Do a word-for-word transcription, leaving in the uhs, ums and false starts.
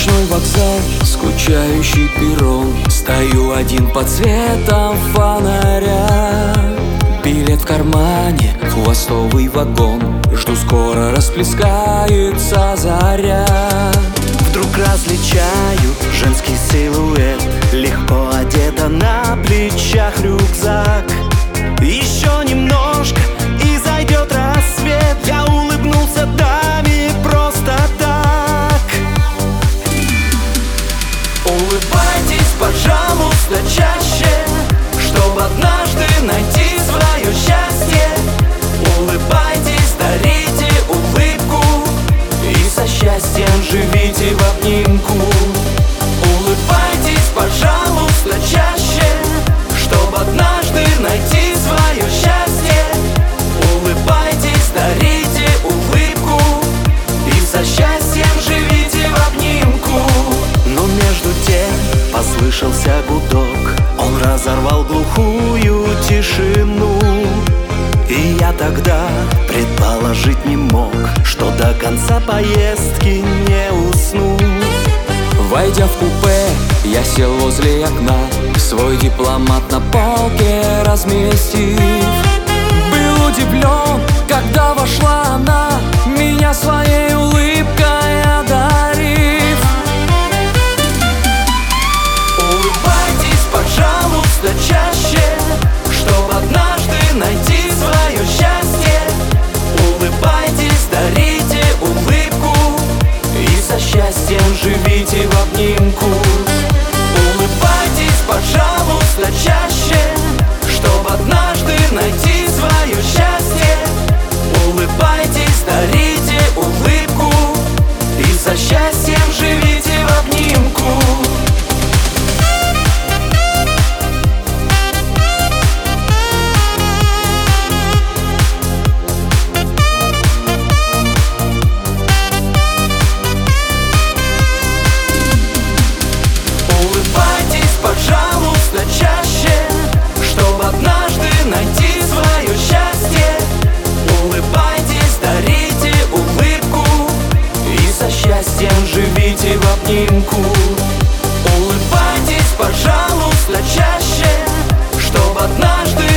Ночной вокзал, скучающий перрон. Стою один под светом фонаря. Билет в кармане, хвостовый вагон. Жду, скоро расплескается заря. Вдруг различаю женский силуэт. Легко одета, на плечах рюкзак. Еще немножко и зайдет рассвет. Я улыбнулся даме просто так. Улыбайтесь, пожалуйста, чаще, чтобы однажды найти свое счастье. Улыбайтесь, дарите улыбку и со счастьем живите в обнимку. Улыбайтесь, пожалуйста, чаще, чтобы однажды найти свое счастье. Улыбайтесь, дарите улыбку и со счастьем живите в обнимку. Но между тем послышался гудок. Он разорвал глухую тишину. И я тогда предположить не мог, что до конца поездки не усну. Войдя в купе, я сел возле окна, свой дипломат на полке разместив. Был удивлен, когда вошла она, меня своей улыбкой одарив. Улыбайтесь, пожалуйста, чаще, чтобы однажды найти свое счастье. Улыбайтесь, дарите улыбку и со счастьем живите в обнимку. Улыбайтесь, пожалуйста, чаще, чтобы однажды найти свое счастье. Улыбайтесь, дарите улыбку и со счастьем живите в обнимку. Улыбайтесь, пожалуйста, чаще, чтобы однажды найти свое счастье. Улыбайтесь, дарите улыбку и со счастьем живите в обнимку. Улыбайтесь, пожалуйста, чаще, чтобы однажды